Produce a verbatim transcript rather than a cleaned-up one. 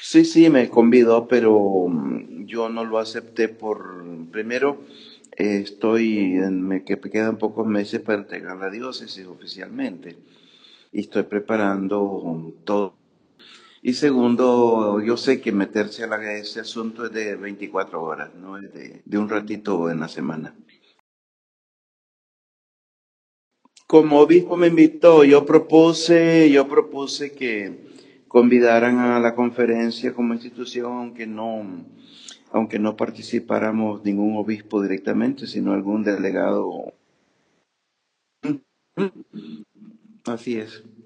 Sí, sí, me convidó, pero mm, yo no lo acepté por, primero, eh, estoy, en- me que- me quedan pocos meses para entregar la diócesis oficialmente y estoy preparando todo. Y segundo, yo sé que meterse a la- ese asunto es de veinticuatro horas, no es de, de un ratito en la semana. Como obispo me invitó, yo propuse, yo propuse que convidaran a la conferencia como institución, aunque no, aunque no participáramos ningún obispo directamente, sino algún delegado. Así es.